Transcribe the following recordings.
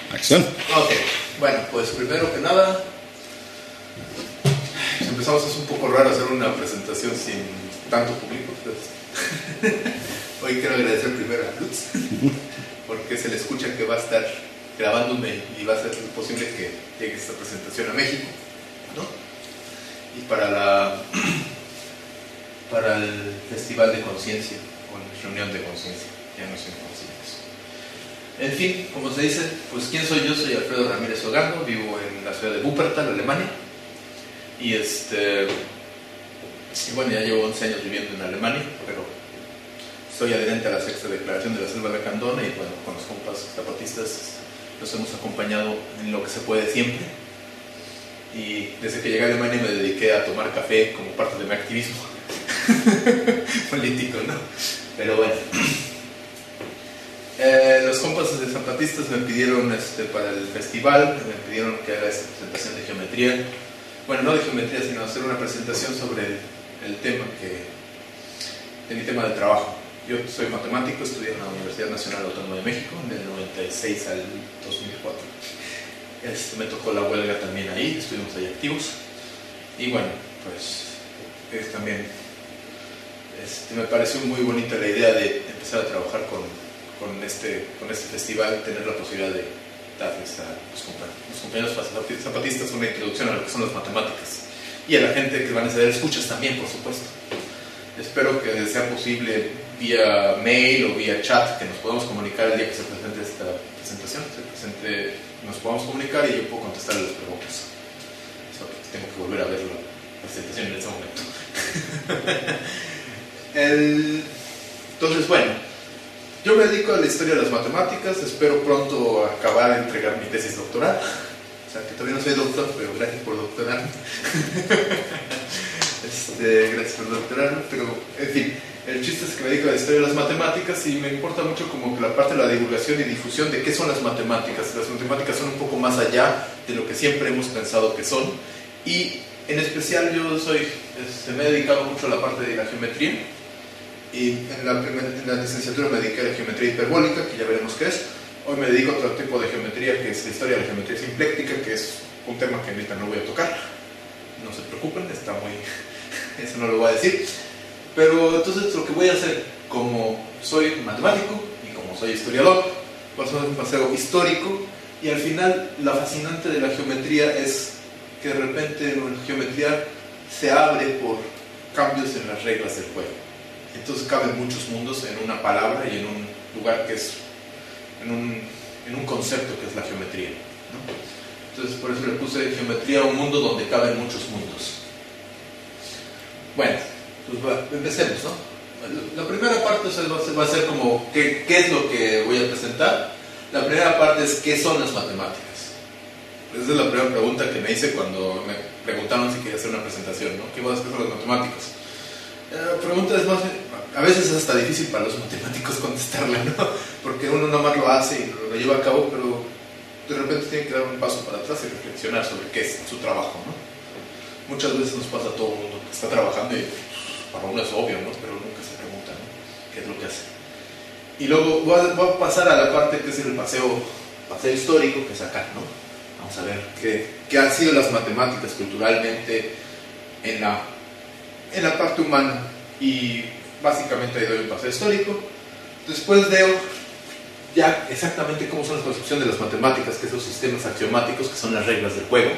Acción. Ok, bueno, pues primero que nada, empezamos, es un poco raro hacer una presentación sin tanto público. Hoy quiero agradecer primero a Lutz, porque se le escucha que va a estar grabándome y va a ser posible que llegue esta presentación a México, ¿no? Y para el Festival de Conciencia, o la reunión de conciencia, ya no son conciencias. En fin, como se dice, pues ¿quién soy yo? Soy Alfredo Ramírez Ogando, vivo en la ciudad de Wuppertal, Alemania. Y bueno, ya llevo 11 años viviendo en Alemania, pero soy adherente a la sexta declaración de la Selva de Candona y bueno, con los compas zapatistas los hemos acompañado en lo que se puede siempre. Y desde que llegué a Alemania me dediqué a tomar café como parte de mi activismo político, ¿no? Pero bueno. Los compas de zapatistas me pidieron para el festival, me pidieron que haga esta presentación de geometría. Bueno, no de geometría, sino hacer una presentación sobre el tema de mi tema de trabajo. Yo soy matemático, estudié en la Universidad Nacional Autónoma de México, del 96 al 2004. Me tocó la huelga también ahí, estuvimos ahí activos. Y bueno, pues también me pareció muy bonita la idea de empezar a trabajar con este festival, tener la posibilidad de darles a los compañeros zapatistas una introducción a lo que son las matemáticas y a la gente que van a hacer escuchas también, por supuesto. Espero que sea posible vía mail o vía chat que nos podamos comunicar el día que se presente esta presentación, nos podamos comunicar y yo puedo contestarle las preguntas. Solo que tengo que volver a ver la presentación en ese momento. Entonces, bueno, yo me dedico a la historia de las matemáticas, espero pronto acabar de entregar mi tesis doctoral. O sea, que todavía no soy doctor, pero gracias por doctorarme. Gracias por doctorarme, pero en fin, el chiste es que me dedico a la historia de las matemáticas y me importa mucho como que la parte de la divulgación y difusión de qué son las matemáticas. Las matemáticas son un poco más allá de lo que siempre hemos pensado que son, y en especial yo me he dedicado mucho a la parte de la geometría. Y en la licenciatura me dediqué a la geometría hiperbólica, que ya veremos qué es. Hoy me dedico a otro tipo de geometría, que es la historia de la geometría simpléctica, que es un tema que ahorita no voy a tocar. No se preocupen, está muy... eso no lo voy a decir. Pero entonces lo que voy a hacer, como soy matemático y como soy historiador, voy a hacer un paseo histórico, y al final la fascinante de la geometría es que de repente la geometría se abre por cambios en las reglas del juego. Entonces caben muchos mundos en una palabra y en un lugar que es, en un concepto que es la geometría, ¿no? Entonces por eso le puse geometría a un mundo donde caben muchos mundos. Bueno, pues empecemos, ¿no? La primera parte va a ser como ¿qué es lo que voy a presentar? La primera parte es ¿qué son las matemáticas? Esa es la primera pregunta que me hice cuando me preguntaron si quería hacer una presentación, ¿no? ¿Qué son las matemáticas? La pregunta es más, a veces es hasta difícil para los matemáticos contestarla, ¿no? Porque uno nomás lo hace y lo lleva a cabo, pero de repente tiene que dar un paso para atrás y reflexionar sobre qué es su trabajo, ¿no? Muchas veces nos pasa a todo el mundo que está trabajando y para uno es obvio, ¿no? Pero nunca se pregunta, ¿no? ¿Qué es lo que hace? Y luego voy a pasar a la parte que es el paseo histórico, que es acá, ¿no? Vamos a ver qué han sido las matemáticas culturalmente en la parte humana, y básicamente ahí doy un paseo histórico. Después veo ya exactamente cómo son la construcción de las matemáticas, que son sistemas axiomáticos, que son las reglas del juego.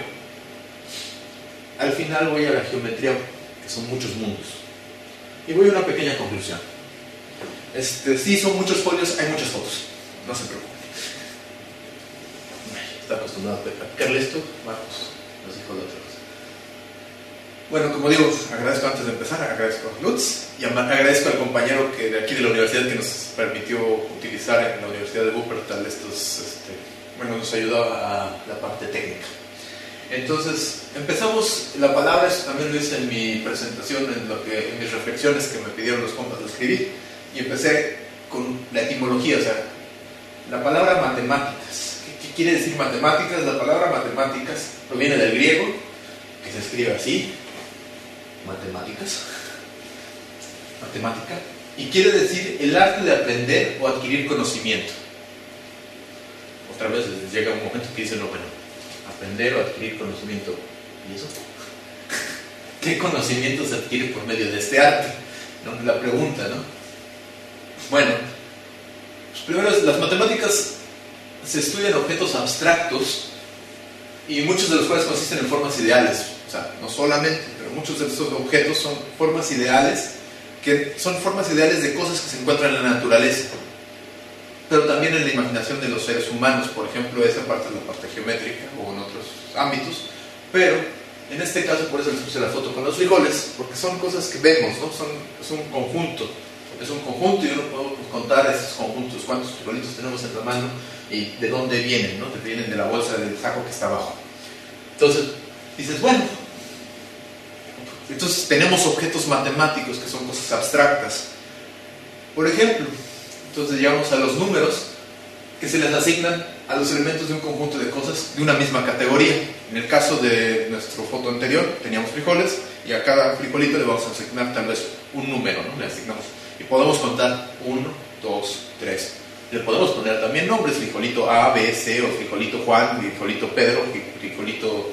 Al final voy a la geometría, que son muchos mundos, y voy a una pequeña conclusión. Sí, son muchos folios, hay muchas fotos, no se preocupen. Está acostumbrado a practicarle esto, Marcos nos dijo la otra vez. Bueno, como digo, agradezco antes de empezar, agradezco a Lutz y agradezco al compañero de aquí de la universidad que nos permitió utilizar en la Universidad de Wuppertal nos ayudó a la parte técnica. Entonces, empezamos. La palabra, eso también lo hice en mi presentación, en mis reflexiones que me pidieron los compas, lo escribí, y empecé con la etimología, o sea, la palabra matemáticas. ¿Qué quiere decir matemáticas? La palabra matemáticas proviene del griego, que se escribe así, matemática, y quiere decir el arte de aprender o adquirir conocimiento. otra vez llega un momento que dicen, no, bueno, aprender o adquirir conocimiento. ¿Y eso? ¿Qué conocimiento se adquiere por medio de este arte? ¿No? La pregunta, ¿no? Bueno, pues primero las matemáticas se estudian objetos abstractos y muchos de los cuales consisten en formas ideales. O sea, no solamente, pero muchos de estos objetos son formas ideales, que son formas ideales de cosas que se encuentran en la naturaleza, pero también en la imaginación de los seres humanos. Por ejemplo, esa parte es la parte geométrica o en otros ámbitos, pero en este caso por eso les puse la foto con los frijoles, porque son cosas que vemos, ¿no? Es un conjunto y uno puede contar esos conjuntos, cuántos frijolitos tenemos en la mano y de dónde vienen, ¿no? Vienen de la bolsa del saco que está abajo. Entonces dices, bueno, entonces tenemos objetos matemáticos que son cosas abstractas. Por ejemplo, entonces llegamos a los números que se les asignan a los elementos de un conjunto de cosas de una misma categoría. En el caso de nuestra foto anterior teníamos frijoles y a cada frijolito le vamos a asignar tal vez un número, ¿no? Le asignamos y podemos contar 1, 2, 3. Le podemos poner también nombres, frijolito A, B, C, o frijolito Juan, frijolito Pedro, frijolito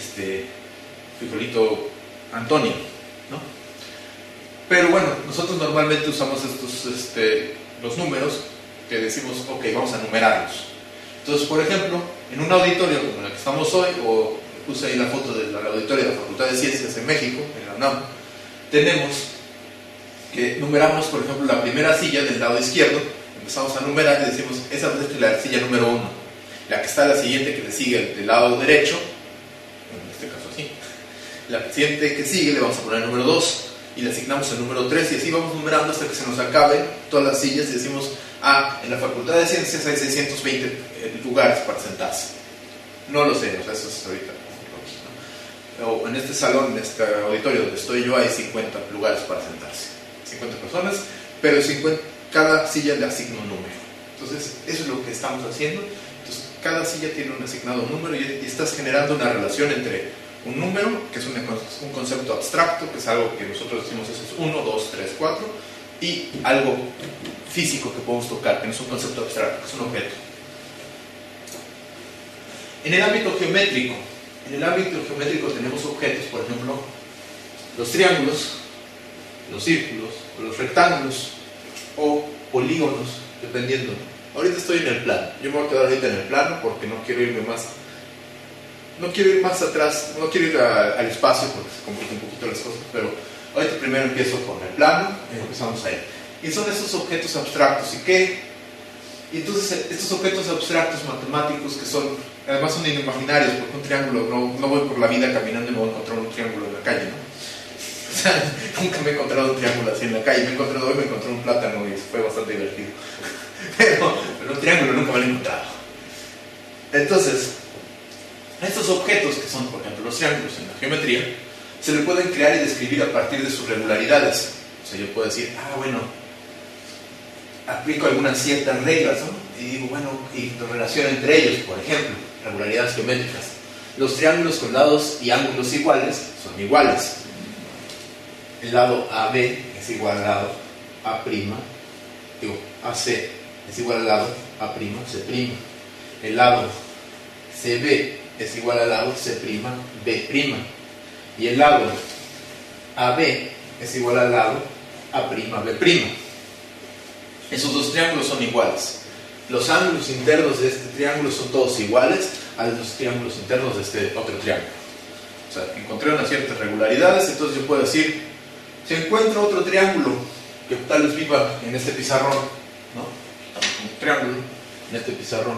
Antonio, ¿no? Pero bueno, nosotros normalmente usamos los números que decimos, ok, vamos a numerarlos. Entonces, por ejemplo, en un auditorio como en el que estamos hoy, o puse ahí la foto del auditorio de la Facultad de Ciencias en México, en la UNAM, tenemos que numeramos, por ejemplo, la primera silla del lado izquierdo, empezamos a numerar y decimos, esa es la silla número 1. La que está la siguiente que le sigue del lado derecho, en este caso así, la siguiente que sigue le vamos a poner el número 2 y le asignamos el número 3 y así vamos numerando hasta que se nos acaben todas las sillas y decimos, en la Facultad de Ciencias hay 620 lugares para sentarse. No lo sé, o sea, eso es ahorita. O en este salón, en este auditorio donde estoy yo, hay 50 lugares para sentarse. 50 personas, pero cada silla le asigna un número. Entonces, eso es lo que estamos haciendo. Entonces, cada silla tiene un asignado número y estás generando una relación entre un número, que es un concepto abstracto, que es algo que nosotros decimos, eso es 1, 2, 3, 4, y algo físico que podemos tocar, que no es un concepto abstracto, que es un objeto. En el ámbito geométrico tenemos objetos, por ejemplo, los triángulos, los círculos, o los rectángulos, o polígonos, dependiendo. Ahorita estoy en el plano. Yo me voy a quedar ahorita en el plano porque no quiero ir más atrás, no quiero ir al espacio porque se complican un poquito las cosas, pero ahorita primero empiezo con el plano y empezamos ahí. Y son esos objetos abstractos. Y entonces estos objetos abstractos matemáticos que además son inimaginarios, porque un triángulo, no voy por la vida caminando y me voy a encontrar un triángulo en la calle, ¿no? O sea, nunca me he encontrado un triángulo así en la calle. Me encontré un plátano y fue bastante divertido. Pero un triángulo nunca me lo he encontrado. Entonces, estos objetos que son, por ejemplo, los triángulos en la geometría, se le pueden crear y describir a partir de sus regularidades. O sea, yo puedo decir, bueno, aplico algunas ciertas reglas, ¿no? Y digo, bueno, y la relación entre ellos, por ejemplo, regularidades geométricas. Los triángulos con lados y ángulos iguales son iguales. El lado AB es igual al lado AC es igual al lado AC'. El lado CB es igual al lado C'B'. Y el lado AB es igual al lado A'B'. Esos dos triángulos son iguales. Los ángulos internos de este triángulo son todos iguales a los triángulos internos de este otro triángulo. O sea, encontré unas ciertas regularidades, entonces yo puedo decir, si encuentro otro triángulo que tal vez viva en este pizarrón, ¿no? Un triángulo en este pizarrón,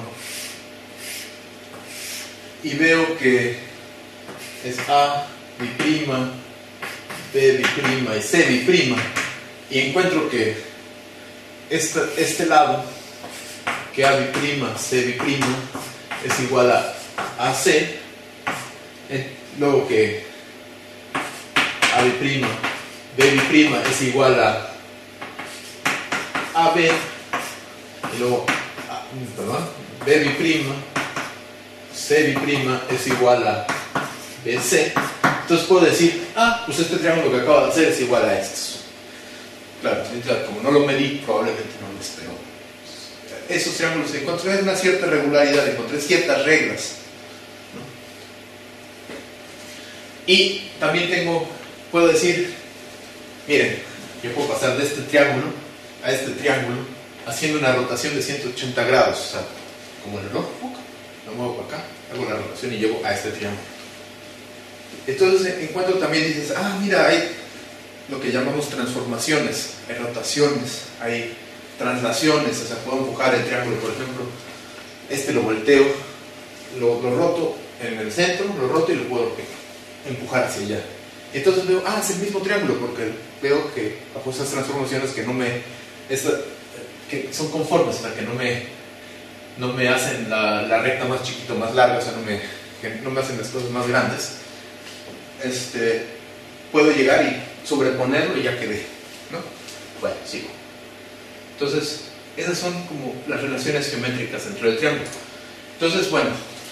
y veo que es A, B', B' y C', y encuentro que este lado, que A', C' es igual a AC, luego que A', B' es igual a AB, y luego B', C' es igual a BC. Entonces puedo decir, pues este triángulo que acabo de hacer es igual a estos. Claro, como no lo medí, probablemente no lo espero. esos triángulos, encontré una cierta regularidad, encontré ciertas reglas, ¿no? Y también puedo decir, miren, yo puedo pasar de este triángulo a este triángulo haciendo una rotación de 180 grados, o sea, como el reloj, lo muevo para acá, hago la rotación y llego a este triángulo. Entonces encuentro también, dices, mira, hay lo que llamamos transformaciones, hay rotaciones, hay translaciones, o sea, puedo empujar el triángulo, por ejemplo, lo volteo, lo roto en el centro, lo roto y lo puedo empujar hacia allá. Entonces veo, es el mismo triángulo, porque veo que bajo esas transformaciones que que son conformes, o sea, que no me hacen la recta más chiquita, más larga, o sea, que no me hacen las cosas más grandes, puedo llegar y sobreponerlo y ya quedé, ¿no? Bueno, sigo. Entonces, esas son como las relaciones geométricas dentro del triángulo. Entonces, bueno,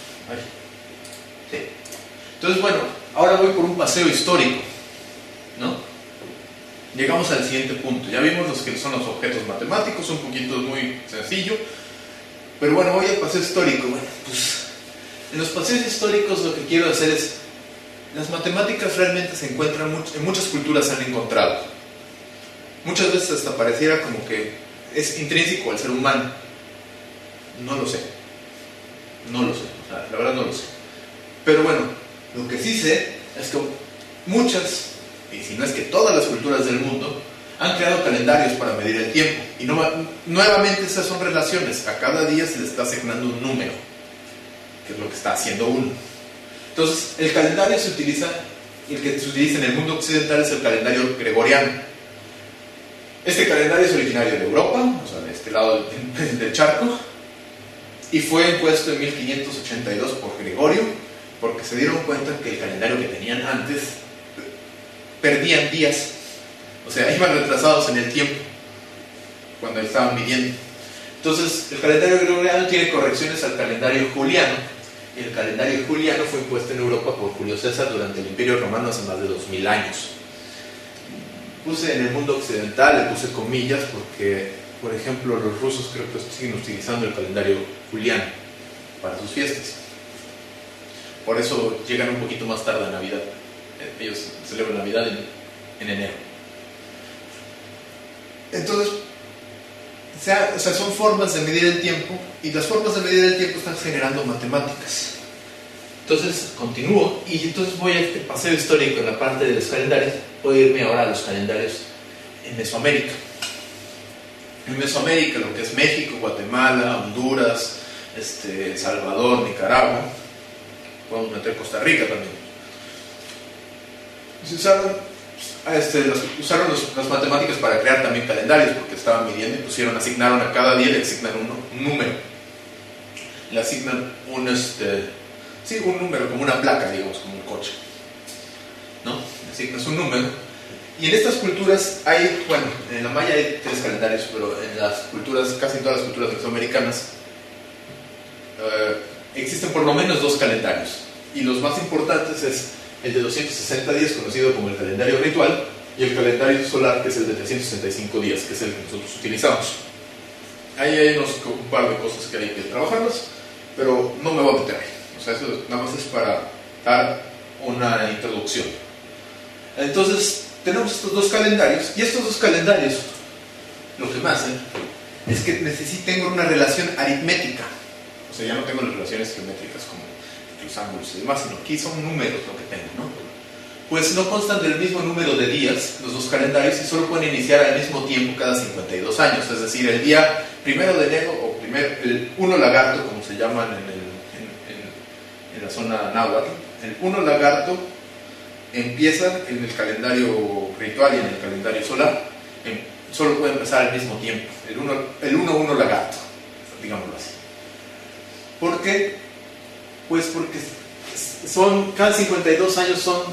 ahora voy por un paseo histórico, ¿no? Llegamos al siguiente punto. Ya vimos los que son los objetos matemáticos, un poquito muy sencillo, pero bueno, voy al paseo histórico. Bueno, pues en los paseos históricos lo que quiero hacer es, las matemáticas realmente se encuentran en muchas culturas, se han encontrado. Muchas veces hasta pareciera como que es intrínseco al ser humano. No lo sé, o sea, la verdad no lo sé. Pero bueno, lo que sí sé es que muchas, y si no es que todas las culturas del mundo, han creado calendarios para medir el tiempo. Y nuevamente esas son relaciones. A cada día se le está asignando un número, que es lo que está haciendo uno. Entonces, el calendario el que se utiliza en el mundo occidental es el calendario gregoriano. Este calendario es originario de Europa, o sea, de este lado del charco, y fue impuesto en 1582 por Gregorio, porque se dieron cuenta que el calendario que tenían antes perdían días, o sea, iban retrasados en el tiempo cuando estaban midiendo. Entonces, el calendario gregoriano tiene correcciones al calendario juliano, y el calendario juliano fue impuesto en Europa por Julio César durante el Imperio Romano hace más de 2000 años. Puse en el mundo occidental, le puse comillas porque, por ejemplo, los rusos creo que siguen utilizando el calendario juliano para sus fiestas. Por eso llegan un poquito más tarde a Navidad. Ellos celebran Navidad en enero. Entonces, o sea, son formas de medir el tiempo, y las formas de medir el tiempo están generando matemáticas. Entonces, continúo, y entonces voy a este paseo histórico en la parte de los calendarios. Voy a irme ahora a los calendarios en Mesoamérica. En Mesoamérica, lo que es México, Guatemala, Honduras, El Salvador, Nicaragua, podemos meter Costa Rica también. Se usaron las matemáticas para crear también calendarios, porque estaban midiendo y asignaron a cada día, le asignan un número. Le asignan un número, como una placa, digamos, como un coche, ¿no? Le asignas un número. Y en estas culturas en la maya hay 3 calendarios, pero en las culturas, casi en todas las culturas mesoamericanas, existen por lo menos 2 calendarios. Y los más importantes es el de 260 días, conocido como el calendario ritual, y el calendario solar, que es el de 365 días, que es el que nosotros utilizamos. Ahí hay un par de cosas que hay que trabajarlas, pero no me voy a meter ahí. O sea, eso nada más es para dar una introducción. Entonces, tenemos estos 2 calendarios, y estos 2 calendarios, lo que me hacen es que tengo una relación aritmética. O sea, ya no tengo las relaciones geométricas como los ángulos y demás, sino aquí son números lo que tengo, ¿no? Pues no constan del mismo número de días los 2 calendarios, y solo pueden iniciar al mismo tiempo cada 52 años. Es decir, el día 1 de enero, o el 1 lagarto, como se llaman en la zona náhuatl, el 1 lagarto empieza en el calendario ritual y en el calendario solar. Solo puede empezar al mismo tiempo, el 1 lagarto, digámoslo así. ¿Por qué? Pues porque cada 52 años son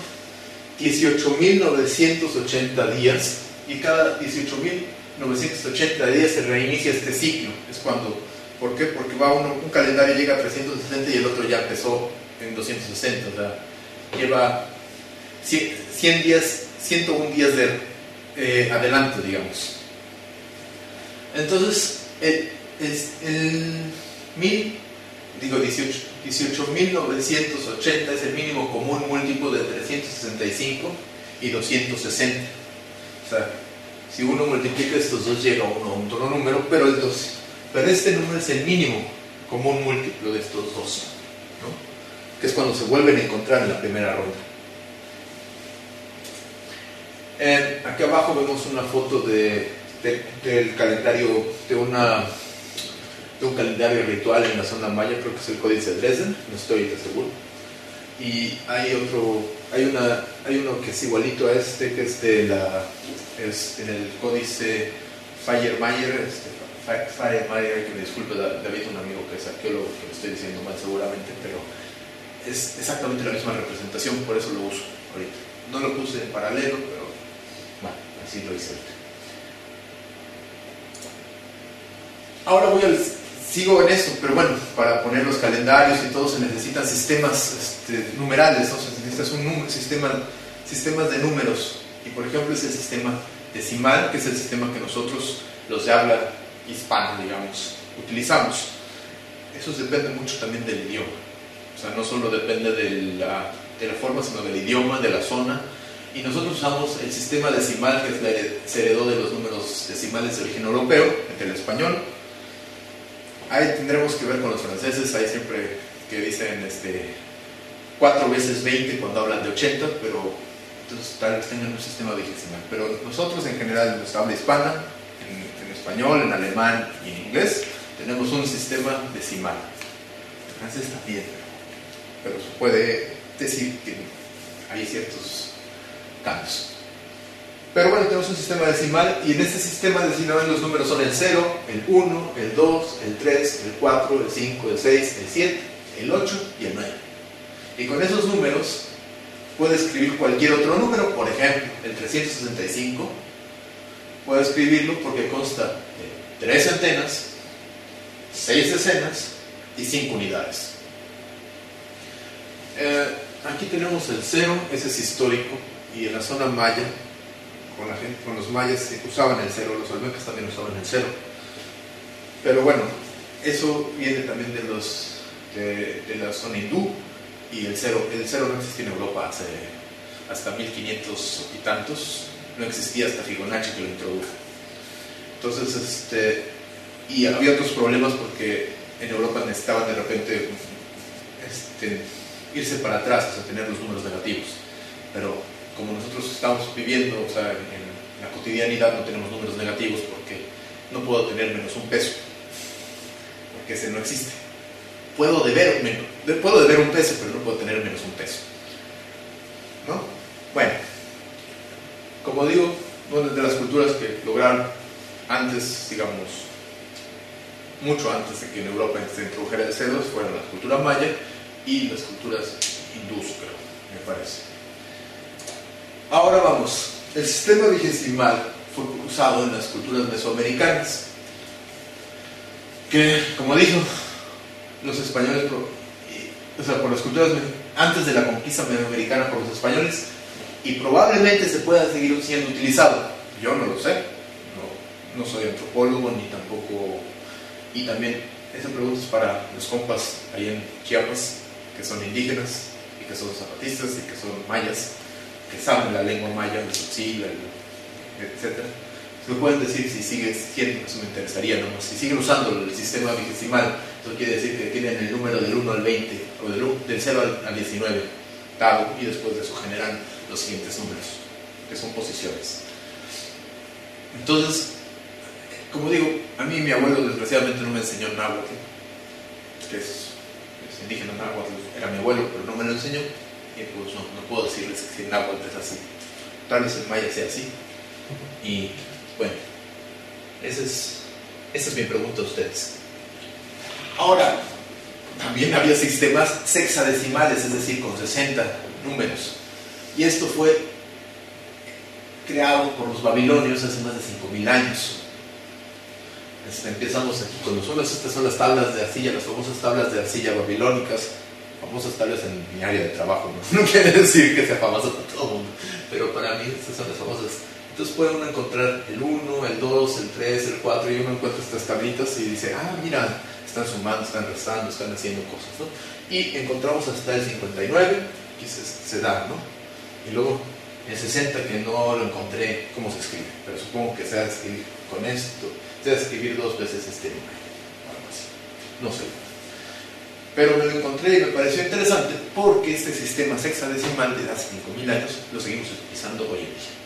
18.980 días, y cada 18.980 días se reinicia este ciclo. ¿Por qué? Porque un calendario llega a 360 y el otro ya empezó en 260, o sea, lleva 100 días, 101 días de adelanto, digamos. Entonces, es el 18.980 es el mínimo común múltiplo de 365 y 260. O sea, si uno multiplica estos dos llega a uno a un solo número, pero este número es el mínimo común múltiplo de estos dos, ¿no? Que es cuando se vuelven a encontrar en la primera ronda. Aquí abajo vemos una foto del calendario, de un calendario ritual en la zona maya, creo que es el Códice de Dresden, no estoy seguro. Y hay uno que es igualito a este, que es en el Códice Feyermeyer, Feyermeyer, que me disculpe David, un amigo que es arqueólogo, que lo estoy diciendo mal seguramente, pero es exactamente la misma representación, por eso lo uso ahorita. No lo puse en paralelo, pero bueno, así lo hice ahorita. Ahora sigo en esto, pero bueno, para poner los calendarios y todo se necesitan sistemas numerales, ¿no? Se necesitan sistemas de números, y por ejemplo es el sistema decimal, que es el sistema que nosotros, los de habla hispana, digamos, utilizamos. Eso depende mucho también del idioma, o sea, no solo depende de la forma, sino del idioma, de la zona, y nosotros usamos el sistema decimal, que se heredó de los números decimales de origen europeo, entre el español. Ahí tendremos que ver con los franceses, hay siempre que dicen 4 veces 20 cuando hablan de 80, pero entonces tal vez tengan un sistema vigesimal. Pero nosotros en general, en nuestra habla hispana, en español, en alemán y en inglés, tenemos un sistema decimal. En francés también, pero se puede decir que hay ciertos cambios. Pero bueno, tenemos un sistema decimal, y en este sistema decimal los números son el 0, el 1, el 2, el 3, el 4, el 5, el 6, el 7, el 8 y el 9. Y con esos números puedo escribir cualquier otro número. Por ejemplo, el 365 puedo escribirlo porque consta de 3 centenas, 6 decenas y 5 unidades. Aquí tenemos el 0, ese es histórico, y en la zona maya, con los mayas usaban el 0, los olmecas también usaban el 0. Pero bueno, eso viene también de la zona hindú, y el 0 no existía en Europa hasta 1500 y tantos, no existía hasta Fibonacci, que lo introdujo. Entonces, y había otros problemas porque en Europa necesitaban de repente irse para atrás, o sea, tener los números negativos. Pero como nosotros estamos viviendo, o sea, en la cotidianidad no tenemos números negativos, porque no puedo tener menos un peso, porque ese no existe. Puedo deber un peso, pero no puedo tener menos un peso, ¿no? Bueno, como digo, una de las culturas que lograron antes, digamos, mucho antes de que en Europa se introdujera el cero, fueron la cultura maya y las culturas hindús, creo, me parece. Ahora vamos, el sistema vigesimal fue usado en las culturas mesoamericanas, que, como dijo, los españoles, o sea, por las culturas antes de la conquista mesoamericana por los españoles, y probablemente se pueda seguir siendo utilizado. Yo no lo sé, no soy antropólogo ni tampoco, y también esa pregunta es para los compas ahí en Chiapas, que son indígenas y que son zapatistas y que son mayas, que saben la lengua maya, el tzotzil, etc. Me pueden decir si sigue siendo, eso me interesaría nomás, si siguen usando el sistema vigesimal. Eso quiere decir que tienen el número del 1 al 20 o del 0 al 19 dado, y después de eso generan los siguientes números, que son posiciones. Entonces, como digo, a mí mi abuelo desgraciadamente no me enseñó náhuatl, que es indígena náhuatl, era mi abuelo, pero no me lo enseñó, y pues no puedo decirles que el náhuatl es así. Tal vez el maya sea así. Y bueno, esa es mi pregunta a ustedes. Ahora, también había sistemas sexadecimales, es decir, con 60 números. Y esto fue creado por los babilonios hace más de 5.000 años. Empezamos aquí con estas son las tablas de arcilla, las famosas tablas de arcilla babilónicas, famosas tablas en mi área de trabajo, no quiere decir que sea famosa para todo el mundo, pero para mí estas son las famosas Entonces puede uno encontrar el 1, el 2, el 3, el 4 y uno encuentra estas tablitas y dice, mira, están sumando, están restando, están haciendo cosas, ¿no? Y encontramos hasta el 59, aquí se da, ¿no? Y luego el 60 que no lo encontré cómo se escribe, pero supongo que se va a escribir con esto, se va a escribir 2 veces este número, algo así, no sé. Pero me lo encontré y me pareció interesante porque este sistema sexagesimal de hace 5.000 años lo seguimos utilizando hoy en día.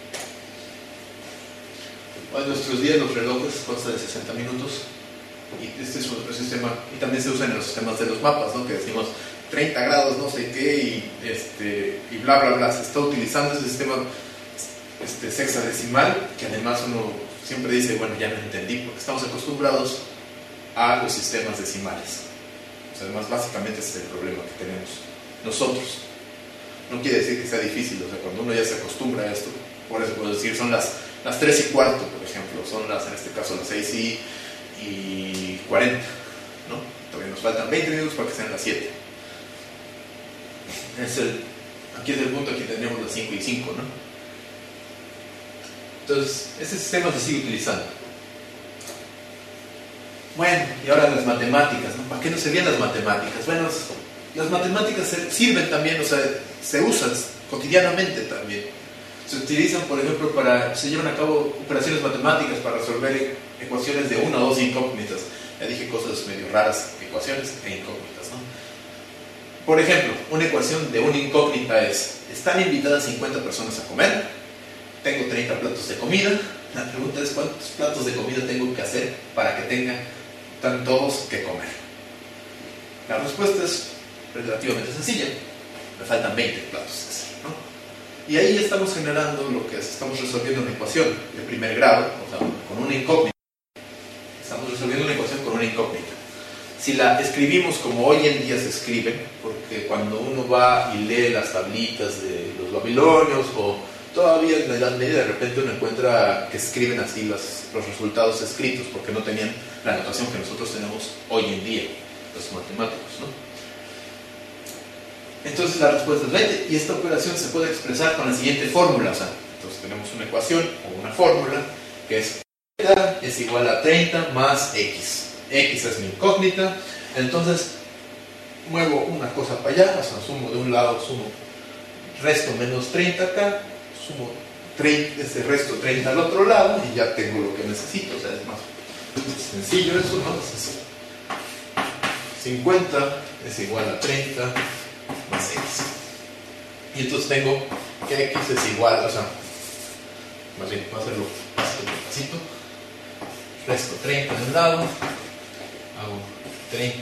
En nuestros días los relojes constan de 60 minutos y este es otro sistema, y también se usa en los sistemas de los mapas, ¿no? Que decimos 30 grados no sé qué y bla bla bla. Se está utilizando ese sistema sexagesimal, que además uno siempre dice, bueno, ya no entendí, porque estamos acostumbrados a los sistemas decimales. O sea, además básicamente ese es el problema que tenemos nosotros. No quiere decir que sea difícil, o sea, cuando uno ya se acostumbra a esto, por eso puedo decir, son las 3 y cuarto, por ejemplo, son en este caso las 6 y 40, ¿no? Todavía nos faltan 20 minutos para que sean las 7. Aquí es el punto, aquí tendríamos las 5 y 5, ¿no? Entonces, ese sistema se sigue utilizando. Bueno, y ahora las matemáticas, ¿no? ¿Para qué nos servían las matemáticas? Bueno, las matemáticas sirven también, o sea, se usan cotidianamente también. Se utilizan, por ejemplo, se llevan a cabo operaciones matemáticas para resolver ecuaciones de 1 o 2 incógnitas. Ya dije cosas medio raras, ecuaciones e incógnitas, ¿no? Por ejemplo, una ecuación de una incógnita es: están invitadas 50 personas a comer, tengo 30 platos de comida. La pregunta es: ¿cuántos platos de comida tengo que hacer para que tengan todos que comer? La respuesta es relativamente sencilla: me faltan 20 platos que hacer, ¿no? Y ahí estamos generando lo que estamos resolviendo una ecuación de primer grado, o sea, con una incógnita. Estamos resolviendo una ecuación con una incógnita. Si la escribimos como hoy en día se escriben, porque cuando uno va y lee las tablitas de los babilonios, o todavía en la Edad Media, de repente uno encuentra que escriben así los resultados escritos, porque no tenían la notación que nosotros tenemos hoy en día, los matemáticos, ¿no? Entonces la respuesta es 20, y esta operación se puede expresar con la siguiente fórmula. O sea, entonces tenemos una ecuación o una fórmula que es igual a 30 más x. X es mi incógnita, entonces muevo una cosa para allá, o sea, sumo de un lado, resto menos 30 acá, sumo resto 30 al otro lado y ya tengo lo que necesito. O sea, es más sencillo eso, ¿no? 50 es igual a 30 más x. Y entonces tengo que x es igual, o sea, más bien, voy a hacerlo despacito. Resto 30 de un lado, hago 30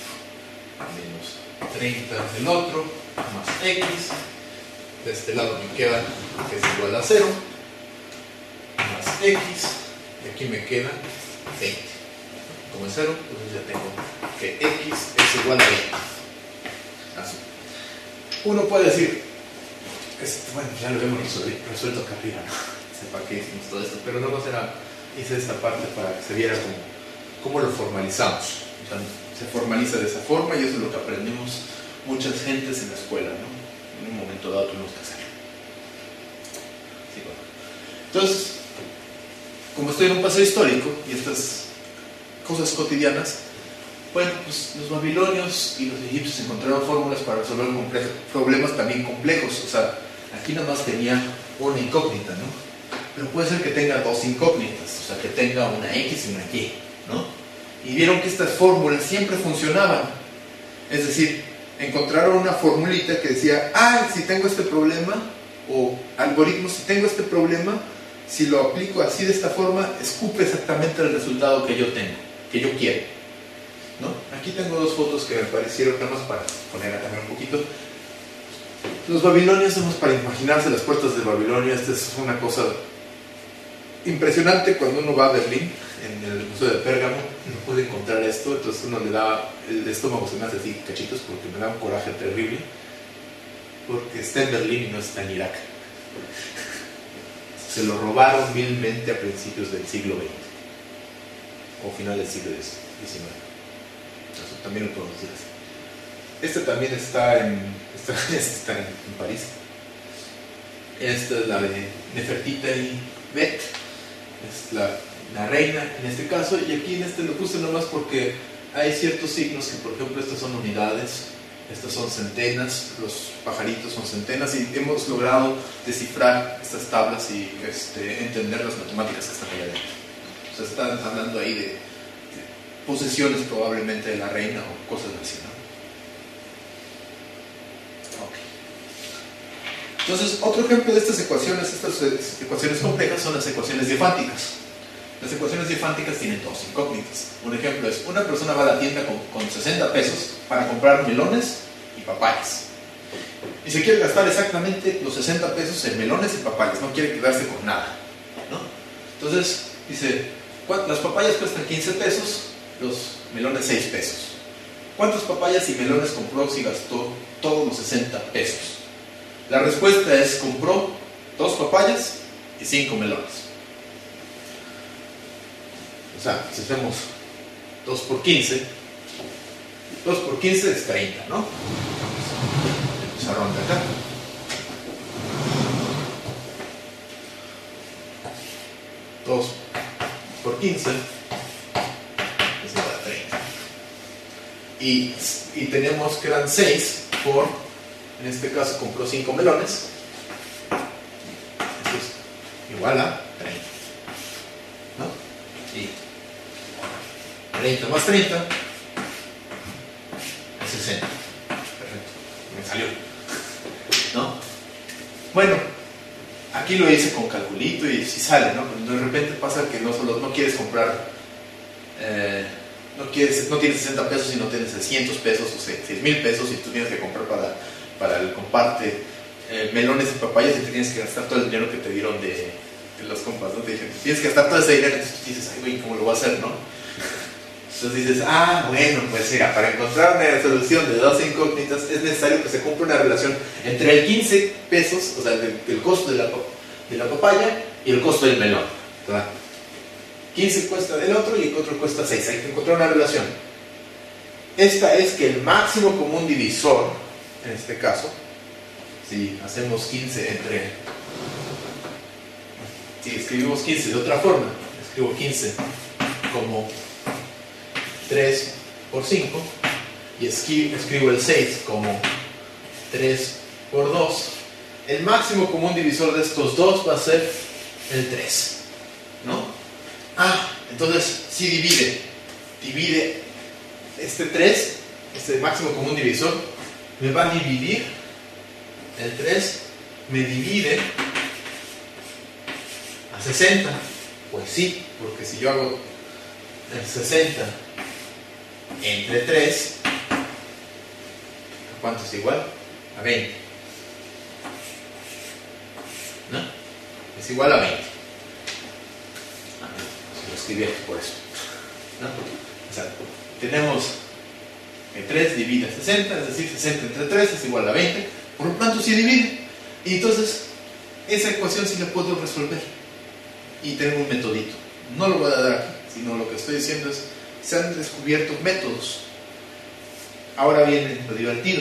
menos 30 del otro, más x. De este lado me queda que es igual a 0, más x, y aquí me queda 20. Como es 0, entonces ya tengo que x es igual a 20. Así. Uno puede decir, bueno, ya lo hemos resuelto acá arriba, ¿no? Sepa qué hicimos todo esto, pero luego hice esta parte para que se viera cómo lo formalizamos. O sea, se formaliza de esa forma y eso es lo que aprendimos muchas gentes en la escuela, ¿no? En un momento dado tuvimos que hacerlo. Sí, bueno. Entonces, como estoy en un paseo histórico y estas cosas cotidianas, bueno, pues los babilonios y los egipcios encontraron fórmulas para resolver problemas también complejos. O sea, aquí nada más tenía una incógnita, ¿no? Pero puede ser que tenga dos incógnitas, o sea, que tenga una X y una Y, ¿no? Y vieron que estas fórmulas siempre funcionaban. Es decir, encontraron una formulita que decía, si tengo este problema, o algoritmo, si tengo este problema, si lo aplico así de esta forma, escupe exactamente el resultado que yo tengo, que yo quiero, ¿no? Aquí tengo dos fotos que me parecieron, nada más para poner acá un poquito. Los babilonios, para imaginarse las puertas de Babilonia. Esta es una cosa impresionante. Cuando uno va a Berlín, en el Museo de Pérgamo, no puede encontrar esto, entonces uno le da, el estómago se me hace así cachitos porque me da un coraje terrible, porque está en Berlín y no está en Irak. Se lo robaron vilmente a principios del siglo XX o final del siglo XIX. Entonces, también lo podemos decir así. Este también está en París. Esta es la de Nefertiti Bet, es la reina en este caso, y aquí en este lo puse nomás porque hay ciertos signos que, por ejemplo, estas son unidades, estas son centenas, los pajaritos son centenas, y hemos logrado descifrar estas tablas y entender las matemáticas que están ahí adentro. O sea, están hablando ahí de posesiones probablemente de la reina o cosas así, ¿no? Okay. Entonces, otro ejemplo de estas ecuaciones complejas son las ecuaciones diefánticas. Las ecuaciones diefánticas tienen dos incógnitas. Un ejemplo es, una persona va a la tienda con 60 pesos para comprar melones y papayas. Y se quiere gastar exactamente los 60 pesos en melones y papayas, no quiere quedarse con nada, ¿no? Entonces, dice, las papayas cuestan 15 pesos, los melones 6 pesos. ¿Cuántas papayas y melones compró si gastó todos los 60 pesos? La respuesta es, compró 2 papayas y 5 melones. O sea, si hacemos 2 por 15, 2 por 15 es 30, ¿no? El pizarrón de acá. Dos por 15 es igual a 30. Y tenemos que eran 6 por, en este caso compró 5 melones. Esto es igual a 30, ¿no? Y 30 más 30 es 60. Perfecto, me salió, ¿no? Bueno, aquí lo hice con calculito y sí sale, ¿no? Pero de repente pasa que no quieres comprar, no tienes 60 pesos y no tienes 600 pesos o 6,000 pesos, y tú tienes que comprar para el comparte melones y papayas, y te tienes que gastar todo el dinero que te dieron de los compas, ¿no? Te dicen, tienes que gastar todo ese dinero, entonces tú dices, ay, güey, ¿cómo lo voy a hacer, no? Entonces dices, bueno, pues mira, para encontrar una solución de dos incógnitas es necesario que se cumpla una relación entre el 15 pesos, o sea, el costo de la papaya y el costo del melón, ¿verdad? 15 cuesta del otro y el otro cuesta 6, hay que encontrar una relación. Esta es que el máximo común divisor, en este caso, si hacemos 15 si escribimos 15 de otra forma, escribo 15 como 3 por 5 y escribo el 6 como 3 por 2, el máximo común divisor de estos dos va a ser el 3, ¿no? Entonces si divide este 3, este máximo común divisor me va a dividir, el 3 me divide a 60, pues sí, porque si yo hago el 60 entre 3, ¿a cuánto es igual? A 20, ¿no? Es igual a 20. Lo escribí aquí por eso, ¿no? O sea, tenemos que 3 divide a 60, es decir, 60 entre 3 es igual a 20, por lo tanto sí divide. Y entonces, esa ecuación sí la puedo resolver. Y tengo un metodito. No lo voy a dar aquí, sino lo que estoy diciendo es, se han descubierto métodos. Ahora viene lo divertido.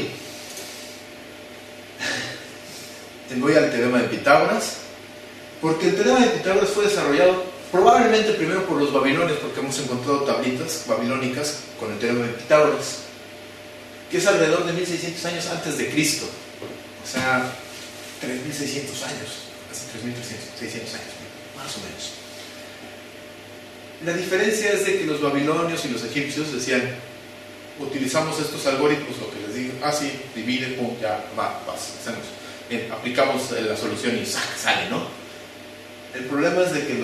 Voy al teorema de Pitágoras, porque el teorema de Pitágoras fue desarrollado probablemente primero por los babilonios, porque hemos encontrado tablitas babilónicas con el teorema de Pitágoras, que es alrededor de 1600 años antes de Cristo. O sea, 3600 años, casi 3600 años, más o menos. La diferencia es de que los babilonios y los egipcios decían, utilizamos estos algoritmos, lo que les digo, sí, divide, pum, ya, hacemos, aplicamos la solución y sale, ¿no? El problema es de que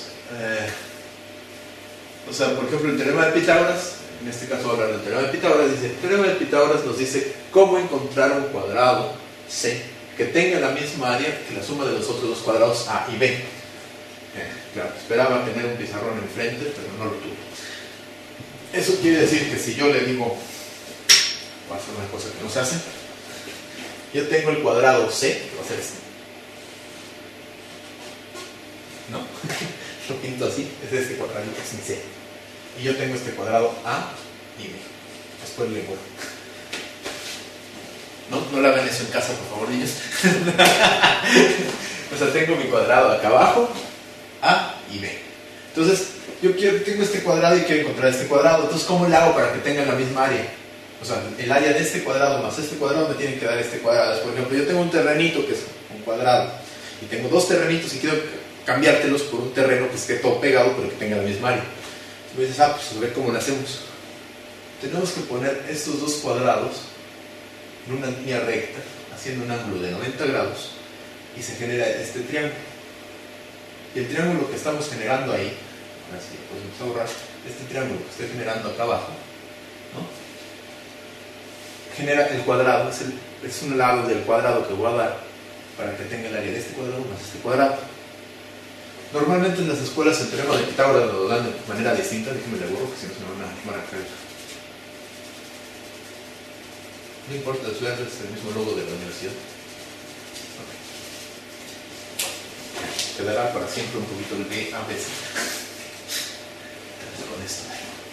por ejemplo, el teorema de Pitágoras, en este caso hablar del teorema de Pitágoras, dice, el teorema de Pitágoras nos dice cómo encontrar un cuadrado C que tenga la misma área que la suma de los otros dos cuadrados A y B. Claro, esperaba tener un pizarrón enfrente, pero no lo tuve. Eso quiere decir que si yo le digo, voy a hacer una cosa que no se hace, yo tengo el cuadrado C, que va a ser este, ¿no? Lo pinto así, es este cuadradito sin C. Y yo tengo este cuadrado A y B. Después le borro. No la hagan eso en casa, por favor, niños. O sea, tengo mi cuadrado acá abajo y B. Entonces, tengo este cuadrado y quiero encontrar este cuadrado. Entonces, ¿cómo le hago para que tengan la misma área? O sea, el área de este cuadrado más este cuadrado me tiene que dar este cuadrado. Por ejemplo, yo tengo un terrenito que es un cuadrado y tengo dos terrenitos y quiero cambiártelos por un terreno que esté todo pegado pero que tenga la misma área. Y me dices, pues a ver cómo lo hacemos. Tenemos que poner estos dos cuadrados en una línea recta, haciendo un ángulo de 90 grados y se genera este triángulo. Y el triángulo que estamos generando ahí, así, pues vamos a borrar este triángulo que estoy generando acá abajo, ¿no? Genera el cuadrado, es un lado del cuadrado que voy a dar para que tenga el área de este cuadrado más este cuadrado. Normalmente en las escuelas el teorema de Pitágoras lo dan de manera distinta, déjenme le borro que si no se me van a caer. No importa, es el mismo logo de la universidad. Okay. Quedará para siempre un poquito el B a veces. Con esto.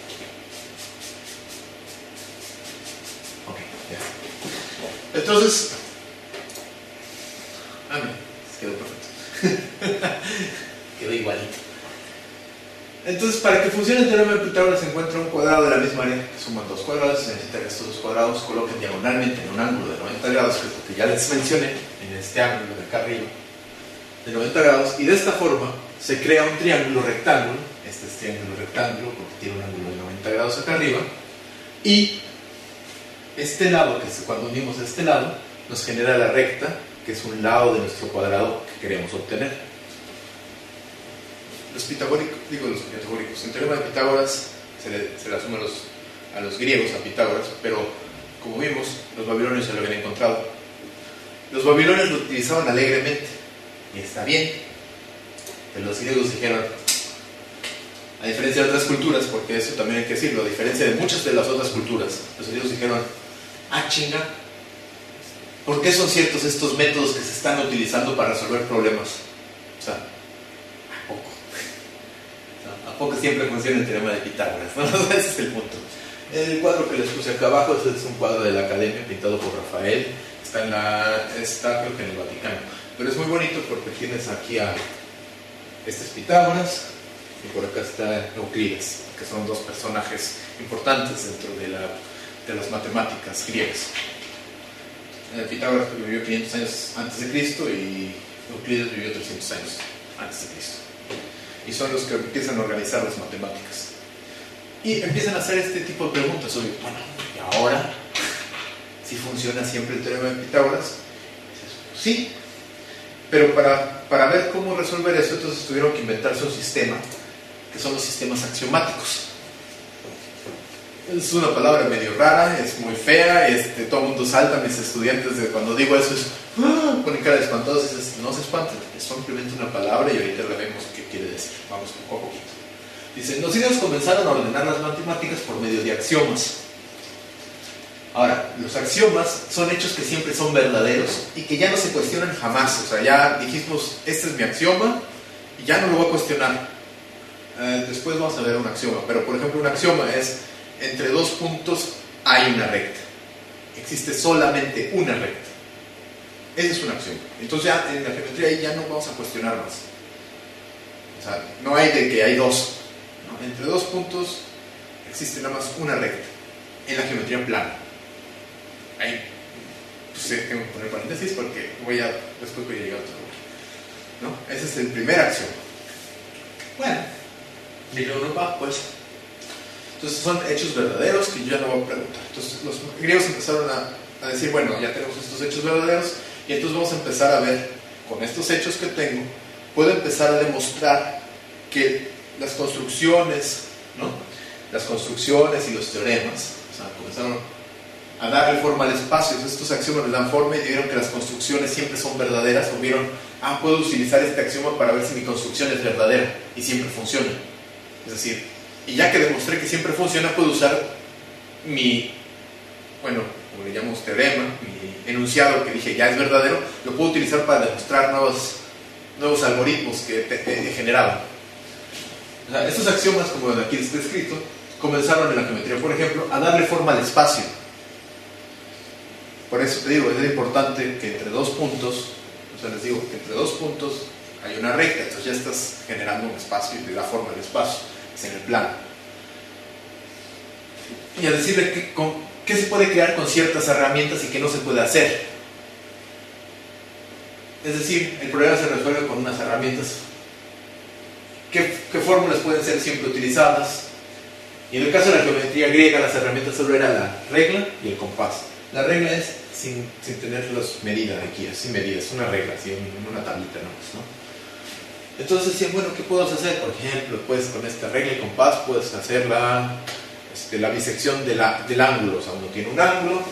Ok, ya. Entonces, quedó perfecto. Quedó igualito. Entonces, para que funcione el teorema de Pitágoras se encuentra un cuadrado de la misma área que suman dos cuadrados. Se necesita que estos dos cuadrados coloquen diagonalmente en un ángulo de 90 grados, que es lo que ya les mencioné, en este ángulo de acá arriba, de 90 grados, y de esta forma se crea un triángulo rectángulo. Este es triángulo rectángulo porque tiene un ángulo de 90 grados acá arriba, y este lado, que es cuando unimos este lado, nos genera la recta, que es un lado de nuestro cuadrado que queremos obtener. Los pitagóricos, el teorema de Pitágoras se le asume a los griegos, a Pitágoras, pero como vimos, los babilonios se lo habían encontrado. Los babilonios lo utilizaban alegremente, y está bien, pero los griegos dijeron, a diferencia de otras culturas, porque eso también hay que decirlo, a diferencia de muchas de las otras culturas, los griegos dijeron, chinga, ¿por qué son ciertos estos métodos que se están utilizando para resolver problemas? O sea, ¿a poco siempre funciona el teorema de Pitágoras? ¿No? Ese es el punto. El cuadro que les puse acá abajo es un cuadro de la Academia pintado por Rafael. Está creo que en el Vaticano. Pero es muy bonito porque tienes aquí este es Pitágoras y por acá está Euclides, que son dos personajes importantes dentro de las matemáticas griegas. Pitágoras vivió 500 años antes de Cristo y Euclides vivió 300 años antes de Cristo. Y son los que empiezan a organizar las matemáticas. Y empiezan a hacer este tipo de preguntas. Oye, bueno, ¿y ahora? ¿Sí funciona siempre el teorema de Pitágoras? Sí, pero para ver cómo resolver eso, entonces tuvieron que inventarse un sistema, que son los sistemas axiomáticos. Es una palabra medio rara, es muy fea, todo el mundo salta, mis estudiantes cuando digo eso ponen cara de espantados y dices, no se espanten, es simplemente una palabra y ahorita la vemos qué quiere decir, vamos poco a poquito. Dice, los griegos comenzaron a ordenar las matemáticas por medio de axiomas. Ahora, los axiomas son hechos que siempre son verdaderos y que ya no se cuestionan jamás, o sea, ya dijimos, este es mi axioma y ya no lo voy a cuestionar. Después vamos a ver un axioma, pero por ejemplo un axioma es entre dos puntos hay una recta. Existe solamente una recta. Ese es un axioma. Entonces ya en la geometría ahí ya no vamos a cuestionar más. O sea, no hay de que hay dos. ¿No? Entre dos puntos existe nada más una recta. En la geometría plana. Ahí pues tengo que poner paréntesis porque después voy a llegar a otro lugar. ¿No? Ese es el primer axioma. Bueno, y luego va pues. Entonces son hechos verdaderos que yo ya no voy a preguntar. Entonces los griegos empezaron a decir, bueno, ya tenemos estos hechos verdaderos y entonces vamos a empezar a ver, con estos hechos que tengo, puedo empezar a demostrar que las construcciones, ¿no? Las construcciones y los teoremas, o sea, comenzaron a darle forma al espacio. Estos axiomas les dan forma y vieron que las construcciones siempre son verdaderas, o vieron, puedo utilizar este axioma para ver si mi construcción es verdadera y siempre funciona. Es decir, y ya que demostré que siempre funciona, puedo usar mi, como le llamamos teorema, mi enunciado que dije ya es verdadero, lo puedo utilizar para demostrar nuevos algoritmos que he generado. O sea, estos axiomas, como aquí está escrito, comenzaron en la geometría, por ejemplo, a darle forma al espacio. Por eso te digo, es importante que entre dos puntos, o sea, les digo que entre dos puntos hay una recta, entonces ya estás generando un espacio y te da forma al espacio, es en el plano. Y a decirle qué se puede crear con ciertas herramientas y qué no se puede hacer. Es decir, el problema se resuelve con unas herramientas. ¿Qué fórmulas pueden ser siempre utilizadas? Y en el caso de la geometría griega, las herramientas solo eran la regla y el compás. La regla es sin tener las medidas aquí, sin medidas, una regla, así en una tablita, ¿no? Entonces decían, bueno, ¿qué puedo hacer? Por ejemplo, pues con esta regla y compás puedes hacer la bisección del ángulo. O sea, uno tiene un ángulo,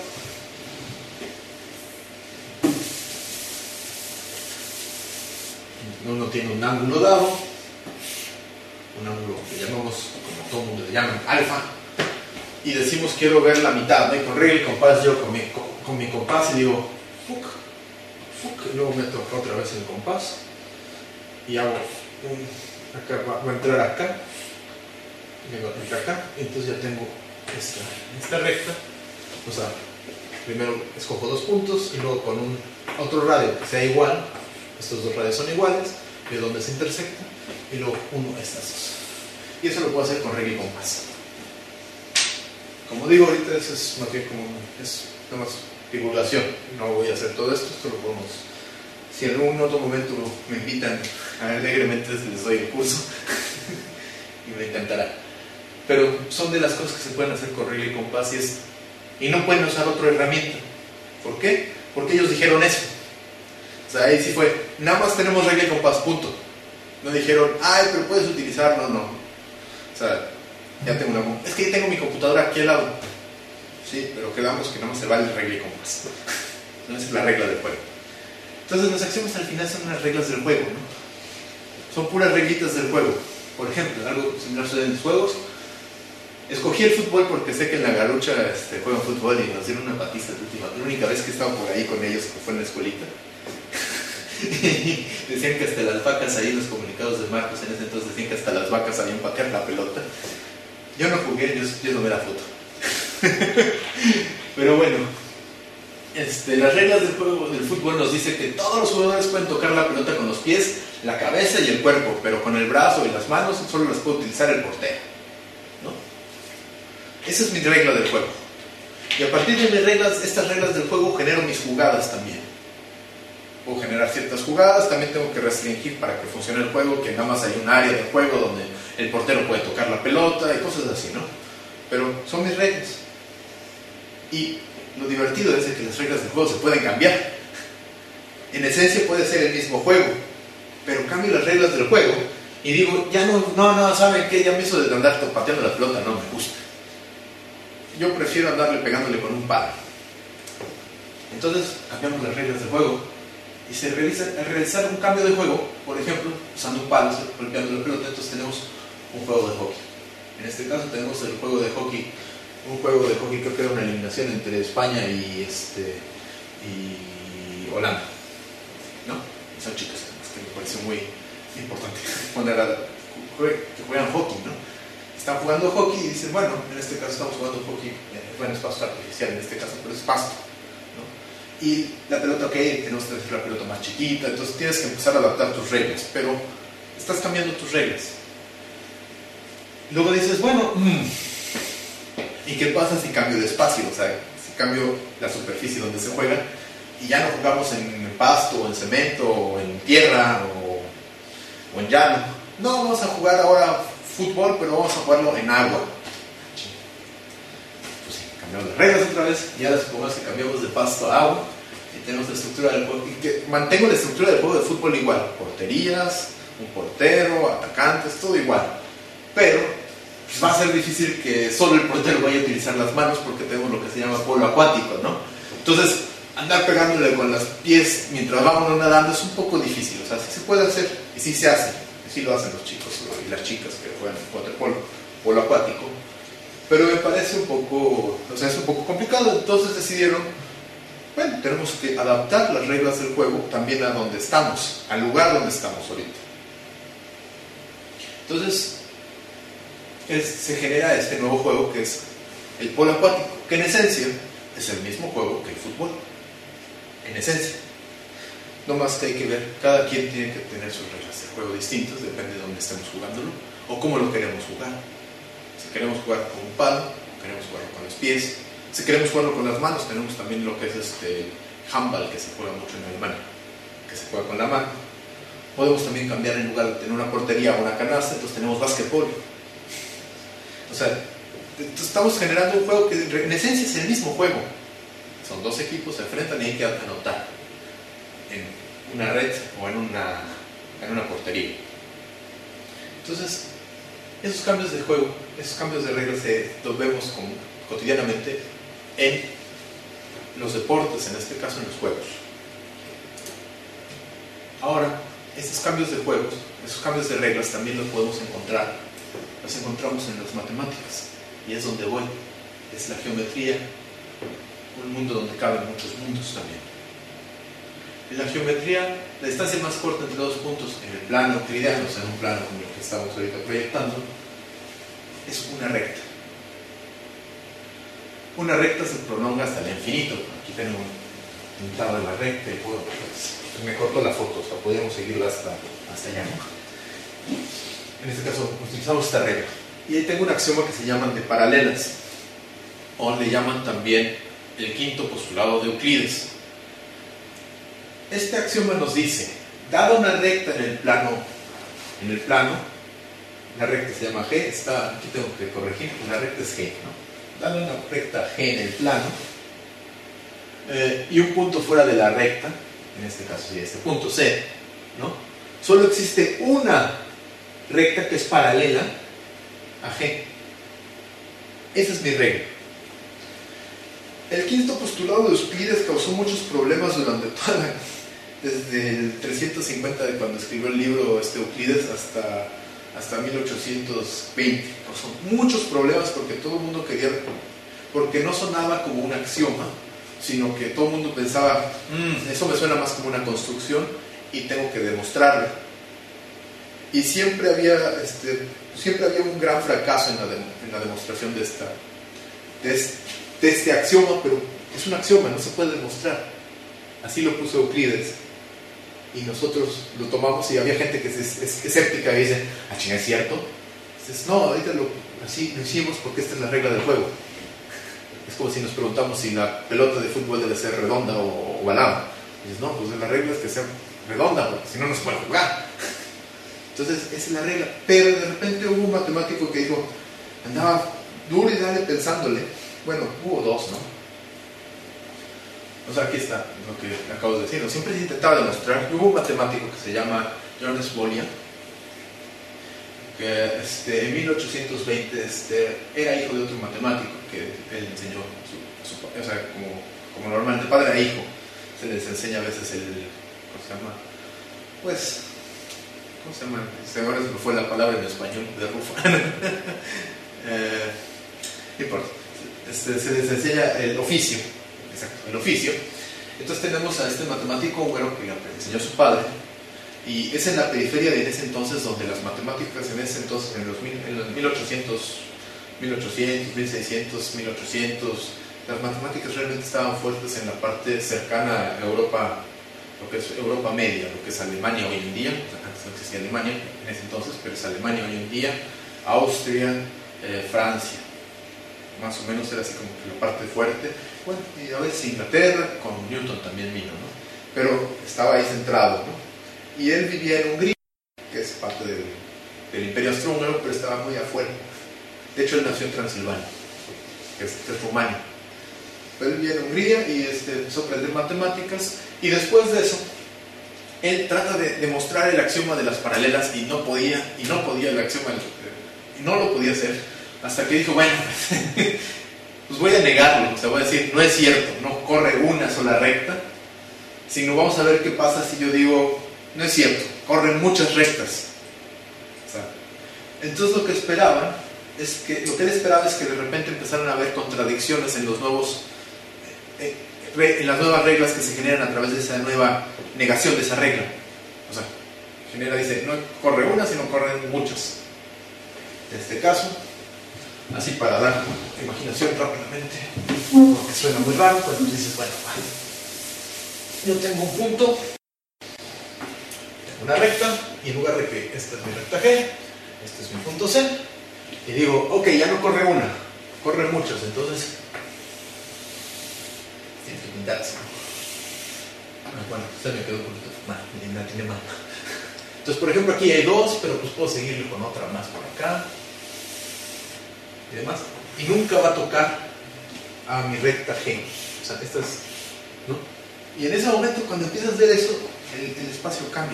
uno tiene un ángulo dado, un ángulo que llamamos, como todo el mundo le llaman, alfa, y decimos quiero ver la mitad, ¿no? Y con regla y compás yo con mi compás y digo fuck, y luego meto otra vez el compás y hago acá va a entrar acá, y entonces ya tengo esta recta. O sea, primero escojo 2 puntos y luego con otro radio que sea igual, estos 2 radios son iguales, veo dónde se intersectan y luego uno estas dos. Y eso lo puedo hacer con regla y compás. Como digo, ahorita eso es más bien como es nada más divulgación. No voy a hacer todo esto lo podemos. Si en algún otro momento me invitan, alegremente les doy el curso y me encantará. Pero son de las cosas que se pueden hacer con regla y compás y no pueden usar otra herramienta. ¿Por qué? Porque ellos dijeron eso. O sea, ahí sí fue, nada más tenemos regla y compás, punto. No dijeron, ay, pero puedes utilizarlo, no. O sea, ya tengo es que ya tengo mi computadora aquí al lado. Sí, pero quedamos que nada más se vale regla y compás. No es la regla del juego. Entonces los axiomas al final son unas reglas del juego, ¿no? Son puras reglitas del juego. Por ejemplo, algo similar sucede en los juegos. Escogí el fútbol porque sé que en la Garucha juegan fútbol y nos dieron una paliza de última. La única vez que estaba por ahí con ellos fue en la escuelita. Decían que hasta las vacas ahí, los comunicados de Marcos en ese entonces decían que hasta las vacas sabían patear la pelota. Yo no jugué, yo no me la foto. Pero bueno, las reglas del juego del fútbol nos dice que todos los jugadores pueden tocar la pelota con los pies, la cabeza y el cuerpo, pero con el brazo y las manos solo las puede utilizar el portero, ¿no? Esa es mi regla del juego. Y a partir de mis reglas, estas reglas del juego, genero mis jugadas también. Puedo generar ciertas jugadas, también tengo que restringir para que funcione el juego, que nada más hay un área del juego donde el portero puede tocar la pelota y cosas así, ¿no? Pero son mis reglas. Y lo divertido es que las reglas del juego se pueden cambiar. En esencia puede ser el mismo juego, pero cambio las reglas del juego y digo, ya no, ¿saben qué? Ya me hizo de andar pateando la pelota, no me gusta. Yo prefiero andarle pegándole con un palo. Entonces cambiamos las reglas del juego y se realizar un cambio de juego, por ejemplo, usando un palo, golpeando la pelota. Entonces tenemos un juego de hockey. En este caso tenemos el juego de hockey, un juego de hockey, creo que era una eliminación entre España y Holanda, ¿no? Y son chicas que me pareció muy importante poner que juegan hockey, ¿no? Están jugando hockey y dicen, bueno, en este caso estamos jugando hockey, bueno, es pasto artificial en este caso, pero es pasto, ¿no? Y la pelota, ok, tenemos que hacer la pelota más chiquita, entonces tienes que empezar a adaptar tus reglas, pero estás cambiando tus reglas. Luego dices, bueno, ¿y qué pasa si cambio de espacio? O sea, si cambio la superficie donde se juega y ya no jugamos en pasto, o en cemento, o en tierra, o en llano. No, vamos a jugar ahora fútbol, pero vamos a jugarlo en agua. Pues sí, cambiamos las reglas otra vez, y ahora supongamos que cambiamos de pasto a agua, y tenemos la estructura del juego, y que mantengo la estructura del juego de fútbol igual, porterías, un portero, atacantes, todo igual. Pero pues va a ser difícil que solo el portero vaya a utilizar las manos porque tenemos lo que se llama polo acuático, ¿no? Entonces, andar pegándole con los pies mientras vamos nadando es un poco difícil. O sea, sí se puede hacer y sí se hace. Y sí lo hacen los chicos y las chicas que juegan waterpolo, polo acuático. Pero me parece un poco, o sea, es un poco complicado. Entonces decidieron, bueno, tenemos que adaptar las reglas del juego también a donde estamos, al lugar donde estamos ahorita. Entonces, se genera este nuevo juego que es el polo acuático, que en esencia es el mismo juego que el fútbol, en esencia. No más que hay que ver, cada quien tiene que tener sus reglas de juego distintas, depende de dónde estemos jugándolo o cómo lo queremos jugar. Si queremos jugar con un palo, queremos jugarlo con los pies. Si queremos jugarlo con las manos, tenemos también lo que es handball, que se juega mucho en Alemania, que se juega con la mano. Podemos también cambiar, en lugar de tener una portería o una canasta, entonces tenemos básquetbol. O sea, estamos generando un juego que en esencia es el mismo juego. Son dos equipos, se enfrentan y hay que anotar en una red o en una portería. Entonces, esos cambios de juego, esos cambios de reglas los vemos cotidianamente en los deportes, en este caso en los juegos. Ahora, estos cambios de juegos, esos cambios de reglas también los podemos encontrar, los encontramos en las matemáticas, y es donde voy, es la geometría, un mundo donde caben muchos mundos también. En la geometría, la distancia más corta entre dos puntos en el plano euclidiano, o sea, en un plano como el que estamos ahorita proyectando, es una recta. Una recta se prolonga hasta el infinito. Aquí tenemos pintado de la recta y pues, me cortó la foto, o sea, podríamos seguirla hasta allá. En este caso, utilizamos esta regla. Y ahí tengo un axioma que se llaman de paralelas, o le llaman también el quinto postulado de Euclides. Este axioma nos dice, dada una recta en el plano, la recta se llama G, aquí tengo que corregir, la recta es G, ¿no? Dada una recta G en el plano, y un punto fuera de la recta, en este caso sería este punto C, ¿no? Solo existe una recta que es paralela a G. Esa es mi regla. El quinto postulado de Euclides causó muchos problemas desde el 350 de cuando escribió el libro Euclides hasta 1820. Causó muchos problemas porque todo el mundo porque no sonaba como un axioma, sino que todo el mundo pensaba, eso me suena más como una construcción y tengo que demostrarlo. Y siempre había un gran fracaso en la demostración de este axioma, pero es un axioma, no se puede demostrar. Así lo puso Euclides. Y nosotros lo tomamos y había gente que es escéptica y dice, chinga, ¿es cierto? Dices, no, ahorita así lo hicimos porque esta es la regla del juego. Es como si nos preguntamos si la pelota de fútbol debe ser redonda o ovalada. Dices, no, pues la regla es que sea redonda, porque si no, no se puede jugar. Entonces, esa es la regla. Pero de repente hubo un matemático que dijo, andaba duro y dale pensándole. Bueno, hubo dos, ¿no? O sea, aquí está lo que acabo de decir. Siempre se intentaba demostrar. Hubo un matemático que se llama Ernest Bollian, que en 1820 era hijo de otro matemático que él enseñó, o sea, como normalmente padre a hijo, se les enseña a veces ¿cómo se llama? Pues, ¿cómo se llama? Ahora se me fue la palabra en español, de rufa. No importa. Se les enseña el oficio. Exacto, el oficio. Entonces tenemos a este matemático húngaro que enseñó a su padre, y es en la periferia de ese entonces donde las matemáticas en ese entonces, en los 1800, 1600, 1800, las matemáticas realmente estaban fuertes en la parte cercana a Europa, lo que es Europa media, lo que es Alemania hoy en día. Antes no existía Alemania en ese entonces, pero es Alemania hoy en día, Austria, Francia. Más o menos era así como que la parte fuerte. Bueno, y a veces Inglaterra, con Newton también vino, ¿no? Pero estaba ahí centrado, ¿no? Y él vivía en Hungría, que es parte del Imperio Austrohúngaro, pero estaba muy afuera. De hecho, él nació en Transilvania, que es Rumania. Pero él vivía en Hungría y empezó a aprender matemáticas, y después de eso, él trata de demostrar el axioma de las paralelas y no podía el axioma, y no lo podía hacer, hasta que dijo, bueno, pues voy a negarlo, o sea, voy a decir, no es cierto, no corre una sola recta, sino vamos a ver qué pasa si yo digo, no es cierto, corren muchas rectas. O sea, entonces lo que él esperaba es que de repente empezaran a haber contradicciones en en las nuevas reglas que se generan a través de esa nueva negación de esa regla. O sea, dice, no corre una, sino corren muchas. En este caso, así para dar imaginación rápidamente, porque suena muy raro, pues dices, bueno, yo tengo un punto una recta, y en lugar de que esta es mi recta G, este es mi punto C, y digo, ok, ya no corre una, corren muchas, entonces tienes que pintarse. Bueno, esta me quedó un poquito mal, la tiene mal. Entonces, por ejemplo, aquí hay dos, pero pues puedo seguirle con otra más por acá y demás, y nunca va a tocar a mi recta G. O sea, esta es, ¿no? Y en ese momento, cuando empiezas a ver eso, el espacio cambia.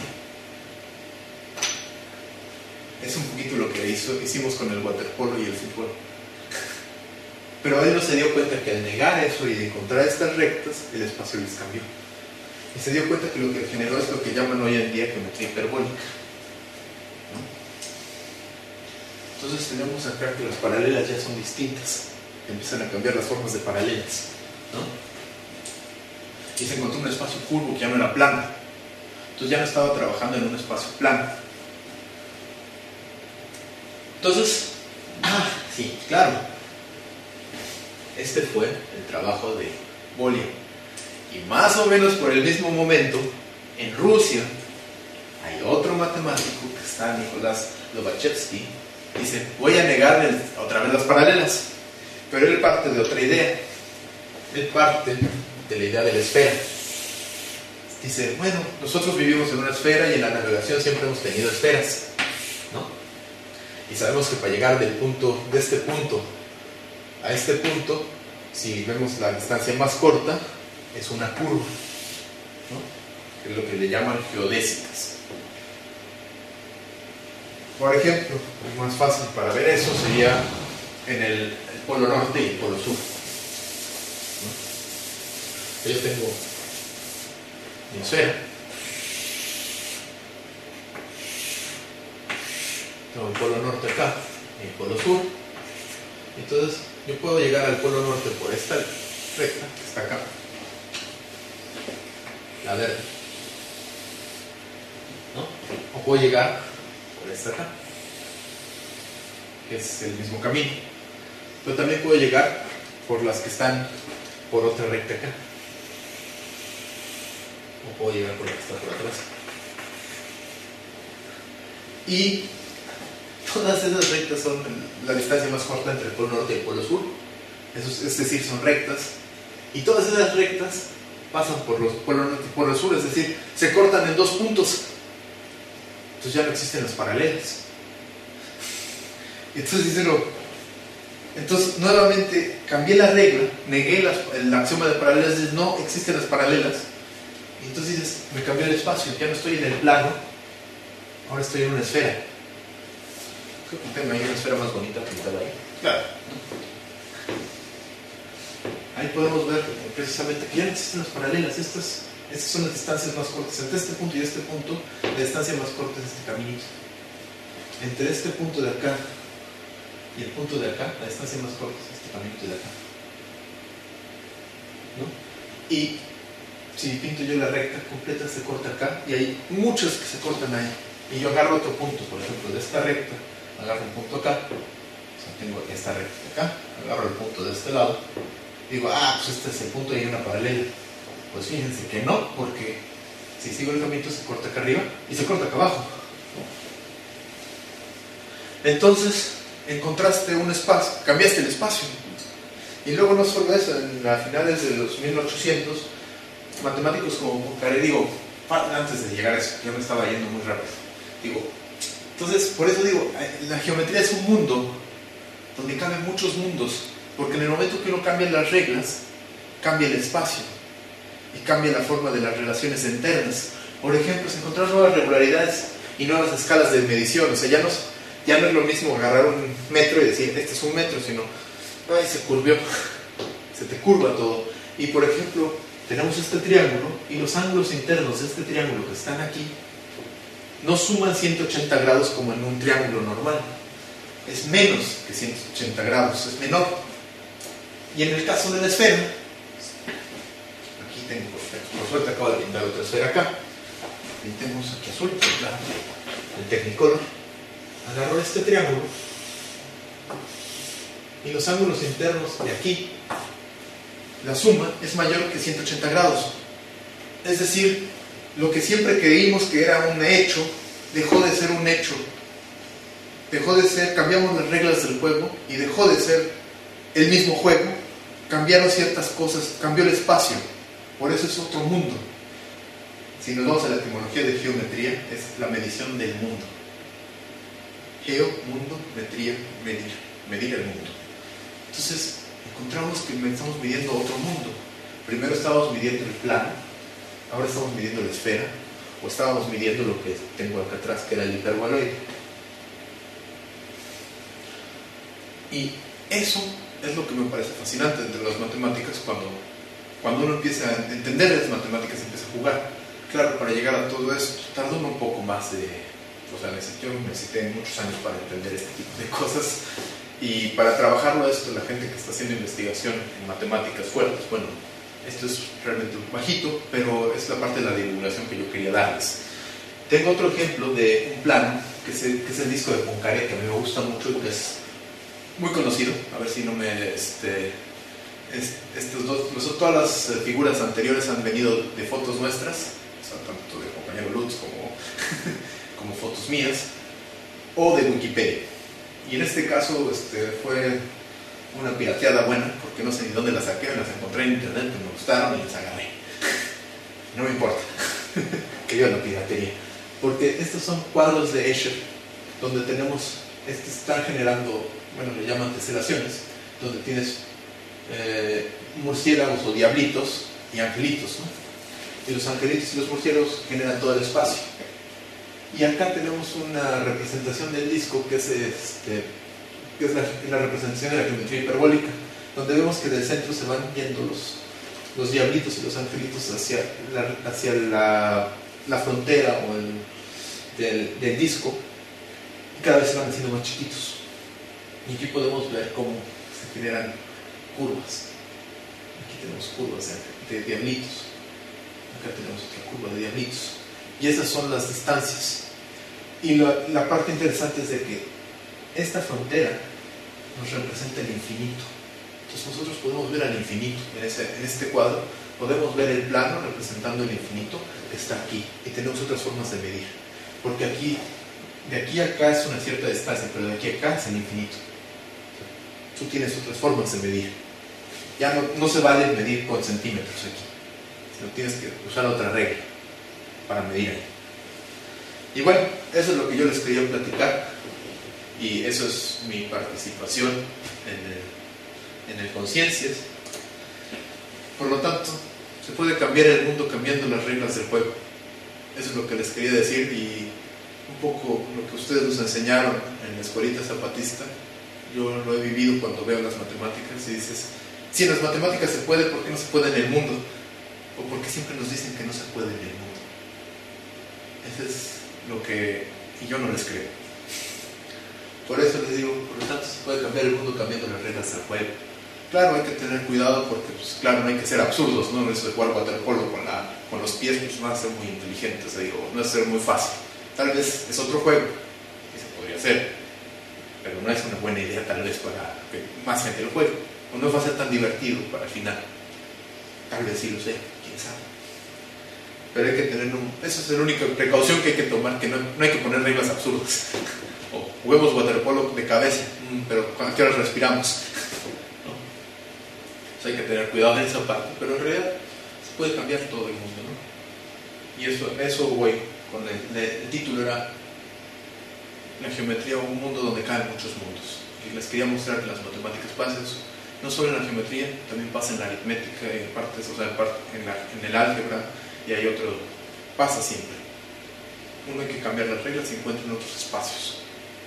Es un poquito lo que hicimos con el waterpolo y el fútbol. Pero él no se dio cuenta que al negar eso y de encontrar estas rectas, el espacio les cambió. Y se dio cuenta que lo que generó es lo que llaman hoy en día geometría hiperbólica, ¿no? Entonces tenemos acá que las paralelas ya son distintas, empiezan a cambiar las formas de paralelas, ¿no? Y se encontró un espacio curvo que ya no era plano. Entonces ya no estaba trabajando en un espacio plano. Entonces, sí, claro, este fue el trabajo de Bolia. Y más o menos por el mismo momento, en Rusia, hay otro matemático que está, Nicolás Lobachevsky, dice, voy a negar otra vez las paralelas, pero él parte de otra idea. Él parte de la idea de la esfera. Dice, bueno, nosotros vivimos en una esfera y en la navegación siempre hemos tenido esferas, ¿no? Y sabemos que para llegar de este punto a este punto, si vemos la distancia más corta, es una curva, ¿no? Que es lo que le llaman geodésicas. Por ejemplo, lo más fácil para ver eso sería en el polo norte y el polo sur, ¿no? Yo tengo mi esfera, tengo el polo norte acá y el polo sur. Entonces yo puedo llegar al polo norte por esta recta que está acá, la verde, ¿no? O puedo llegar por esta acá, que es el mismo camino, pero también puedo llegar por las que están por otra recta acá, o puedo llegar por la que está por atrás. Y todas esas rectas son la distancia más corta entre el polo norte y el polo sur, es decir, son rectas, y todas esas rectas pasan por los polo norte y polo sur, es decir, se cortan en dos puntos. Entonces ya no existen las paralelas. Entonces nuevamente cambié la regla, negué el axioma de paralelas, dices, no existen las paralelas. Y entonces dices, me cambió el espacio, ya no estoy en el plano, ahora estoy en una esfera. Creo que tengo ahí una esfera más bonita pintada ahí. Claro. Ahí podemos ver precisamente que ya no existen las paralelas. Estas son las distancias más cortas. Entre este punto y este punto, la distancia más corta es este caminito. Entre este punto de acá y el punto de acá, la distancia más corta es este caminito de acá, ¿no? Y si pinto yo la recta completa, se corta acá, y hay muchas que se cortan ahí. Y yo agarro otro punto, por ejemplo, de esta recta, agarro un punto acá, o sea, tengo esta recta acá, agarro el punto de este lado, digo, pues este es el punto y hay una paralela. Pues fíjense que no, porque si sigo el caminito se corta acá arriba y se corta acá abajo. Entonces encontraste un espacio, cambiaste el espacio. Y luego no solo eso, a finales de los 1800, matemáticos como Poincaré, antes de llegar a eso, yo me estaba yendo muy rápido, entonces por eso digo, la geometría es un mundo donde caben muchos mundos, porque en el momento que uno cambia las reglas, cambia el espacio y cambia la forma de las relaciones internas. Por ejemplo, se encontraron nuevas regularidades y nuevas escalas de medición. O sea, ya no es lo mismo agarrar un metro y decir, este es un metro, sino, se curvió, se te curva todo. Y por ejemplo, tenemos este triángulo y los ángulos internos de este triángulo que están aquí no suman 180 grados como en un triángulo normal. Es menos que 180 grados, es menor. Y en el caso de la esfera, aquí tengo, por suerte acabo de pintar otra esfera acá, pintemos aquí azul, el Technicolor. Agarro este triángulo y los ángulos internos de aquí, la suma es mayor que 180 grados. Es decir, lo que siempre creímos que era un hecho, dejó de ser un hecho. Dejó de ser, cambiamos las reglas del juego y dejó de ser el mismo juego. Cambiaron ciertas cosas, cambió el espacio. Por eso es otro mundo. Si nos vamos a la etimología de geometría, es la medición del mundo. Geo, mundo, metría, medir el mundo. Entonces, encontramos que estamos midiendo otro mundo. Primero estábamos midiendo el plano, ahora estamos midiendo la esfera, o estábamos midiendo lo que tengo acá atrás, que era el hiperboloide. Y eso es lo que me parece fascinante entre las matemáticas, cuando uno empieza a entender las matemáticas, empieza a jugar. Claro, para llegar a todo esto, tardó un poco más de... O sea, yo necesité muchos años para entender este tipo de cosas. Y para trabajarlo esto, la gente que está haciendo investigación en matemáticas fuertes, bueno, esto es realmente un bajito, pero es la parte de la divulgación que yo quería darles. Tengo otro ejemplo de un plano, que es el disco de Poincaré, que a mí me gusta mucho y que es muy conocido. A ver si no me... todas las figuras anteriores han venido de fotos nuestras, o sea, tanto de compañero Lutz como fotos mías, o de Wikipedia. Y en este caso fue una pirateada buena, porque no sé ni dónde las saqué, las encontré en internet, me gustaron y las agarré. No me importa que yo la piratería, porque estos son cuadros de Escher, donde tenemos, están generando, bueno, le llaman teselaciones, donde tienes murciélagos o diablitos y angelitos, ¿no? Y los angelitos y los murciélagos generan todo el espacio. Y acá tenemos una representación del disco que es la representación de la geometría hiperbólica, donde vemos que del centro se van yendo los diablitos y los angelitos hacia la frontera o del disco, y cada vez se van haciendo más chiquitos. Y aquí podemos ver cómo se generan curvas. Aquí tenemos curvas de diablitos, acá tenemos otra curva de diablitos, y esas son las distancias. Y la parte interesante es de que esta frontera nos representa el infinito. Entonces nosotros podemos ver al infinito en este cuadro, podemos ver el plano representando el infinito que está aquí, y tenemos otras formas de medir, porque de aquí a acá es una cierta distancia, pero de aquí a acá es el infinito. Tú tienes otras formas de medir. Ya no se vale medir con centímetros aquí, sino tienes que usar otra regla para medir ahí. Y bueno, eso es lo que yo les quería platicar, y eso es mi participación en el Conciencias. Por lo tanto, se puede cambiar el mundo cambiando las reglas del juego. Eso es lo que les quería decir, y un poco lo que ustedes nos enseñaron en la escuelita zapatista, yo lo he vivido cuando veo las matemáticas y dices, si en las matemáticas se puede, ¿por qué no se puede en el mundo? ¿O por qué siempre nos dicen que no se puede en el mundo? Eso es lo que yo no les creo. Por eso les digo, por lo tanto se puede cambiar el mundo cambiando las reglas del juego. Claro, hay que tener cuidado porque, pues, claro, no hay que ser absurdos, ¿no? Eso de jugar waterpolo con los pies, pues no va a ser muy inteligente, o sea, digo, no va a ser muy fácil. Tal vez es otro juego, y se podría hacer, pero no es una buena idea tal vez para que más gente lo juegue, o no va a ser tan divertido para el final. Tal vez sí lo sea, quién sabe. Pero hay que tener esa es la única precaución que hay que tomar, que no hay que poner reglas absurdas. O juguemos waterpolo de cabeza, pero ¿a qué horas respiramos? ¿No? Entonces hay que tener cuidado en esa parte, pero en realidad se puede cambiar todo el mundo, ¿no? Y eso voy con el título era la geometría, un mundo donde caen muchos mundos. Y les quería mostrar que en las matemáticas pasa eso. No solo en la geometría, también pasa en la aritmética, en partes, o sea, en el álgebra, y hay otro, pasa siempre. Uno hay que cambiar las reglas y encuentra en otros espacios.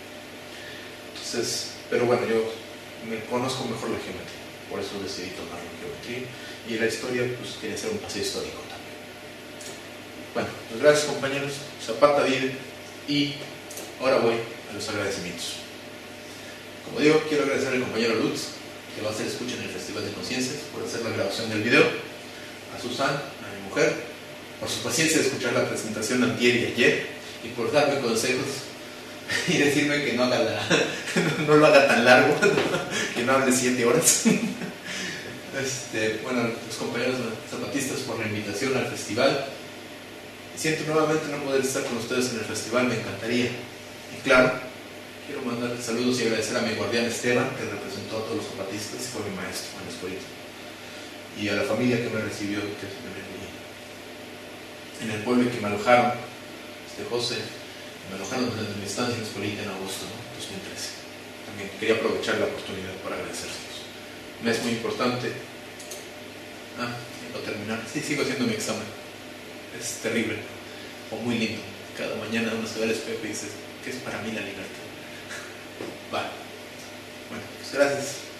Entonces, pero bueno, yo me conozco mejor la geometría, por eso decidí tomar la geometría, y la historia, pues quería hacer un paseo histórico también. Bueno, pues gracias compañeros, Zapata vive, y ahora voy a los agradecimientos. Como digo, quiero agradecer al compañero Lutz, que va a hacer escucha en el Festival de Conciencias, por hacer la grabación del video, a Susan, a mi mujer, por su paciencia de escuchar la presentación antier y ayer, y por darme consejos y decirme que no lo haga tan largo, que no hable 7 horas. Bueno, los compañeros zapatistas por la invitación al festival. Siento nuevamente no poder estar con ustedes en el festival, me encantaría. Y claro, quiero mandarle saludos y agradecer a mi guardián Esteban, que representó a todos los zapatistas y fue mi maestro en la escuelita. Y a la familia que me recibió, que me venía. En el pueblo que me alojaron, José, me alojaron desde mi estancia en la escuelita en agosto, ¿no? 2013. También quería aprovechar la oportunidad para agradecérselos. Me es muy importante. Para terminar, sí, sigo haciendo mi examen. Es terrible, o muy lindo. Cada mañana uno se ve al espejo y dice, ¿qué es para mí la libertad? Vale. Bueno, pues gracias.